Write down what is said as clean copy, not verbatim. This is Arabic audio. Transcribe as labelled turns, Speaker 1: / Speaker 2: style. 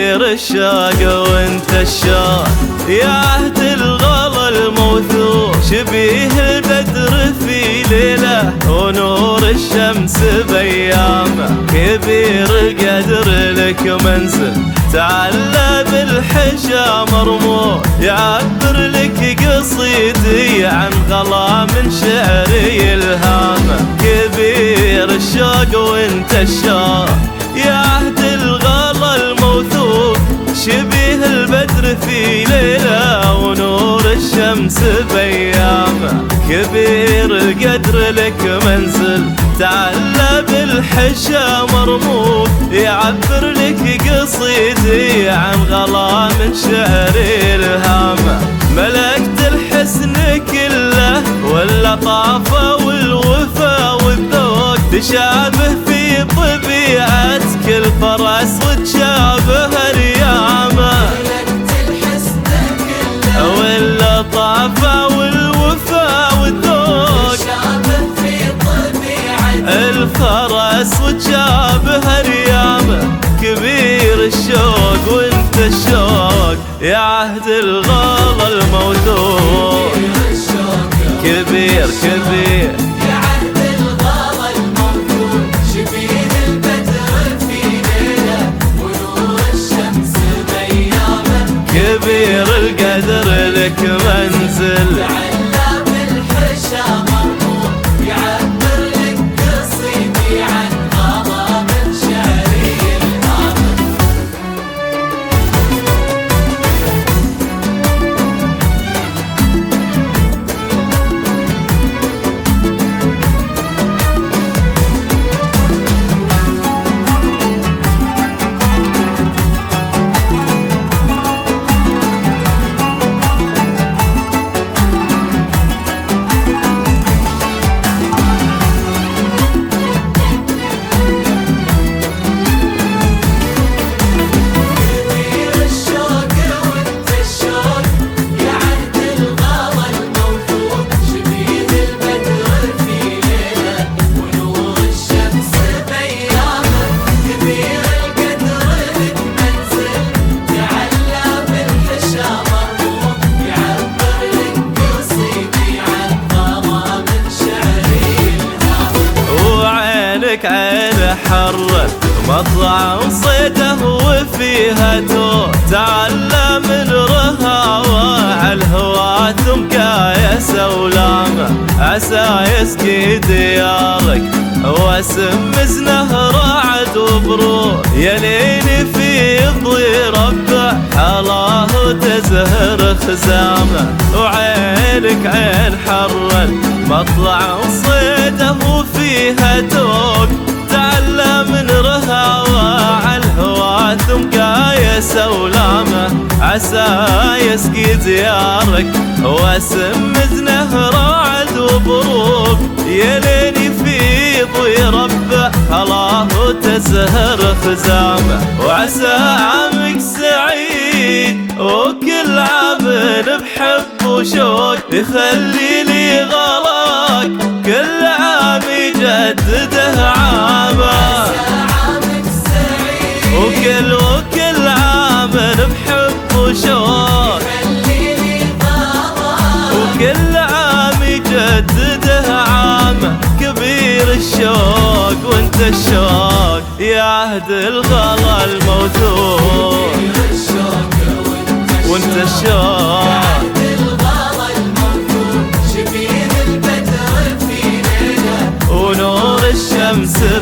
Speaker 1: كبير الشوق وانت الشوق يا عهد الغلا الموثوق، شبيه البدر في ليله ونور الشمس بيامه، كبير القدر لك منزل تعلى بالحشا مرموق، يعبر لك قصيدي عن غلا من شعري الهامه، كبير الشوق وانت الشوق يا عهد الغلا الموثوق، شبيه البدر في ليله ونور الشمس بيامه، كبير القدر لك منزل تعلى بالحشا مرموق، يعبر لك قصيدي عن غلا من شعري الهامه، ملكت الحسن كله واللطافه والوفا والذوق، تشابه في طبيعتك الفرس وتشابه اليامه،
Speaker 2: ملكت الحسن كله
Speaker 1: واللطافه والوفا والذوق،
Speaker 2: تشابه في طبيعتك
Speaker 1: الفرس وتشابه اليامه، كبير الشوق وانت الشوق يا عهد الغلا الموثوق، كبير كبير
Speaker 2: يا عهد الغلا الموثوق، شبيه البدر في ليله ونور الشمس بيامه،
Speaker 1: كبير القدر لك منزل
Speaker 2: تعلى بالحشا مرموق، يعبر لك قصيدي عن غلا من شعري الهامه.
Speaker 1: عين حرة مطعم صيده وفيها توق، تعلى من رهاوة عالهوى ثم قايس ولامه، عسى يسقي ديارك واسم مزنه رعد وبروق، يليني في ضي ربع حلاه تزهر خزامه، وعينك عين حرة مطلع صيده وفيها توق، تعلى من رهاوة عالهوى ثم قايس ولامه، عسى يسقي ديارك واسم مزنه رعد وبروق، يليني في ضي ربع حلاه تزهر خزامه، وعسى عامك سعيد وكل عام بحب وشوق، يخلي لي غلاك كل عام يجدده عامه، وكل عام بحب وشوق، وكل عام يجدده عامه، كبير الشوق وانت الشوق يا عهد الغلا الموثوق، وانت الشوق ونور الشمس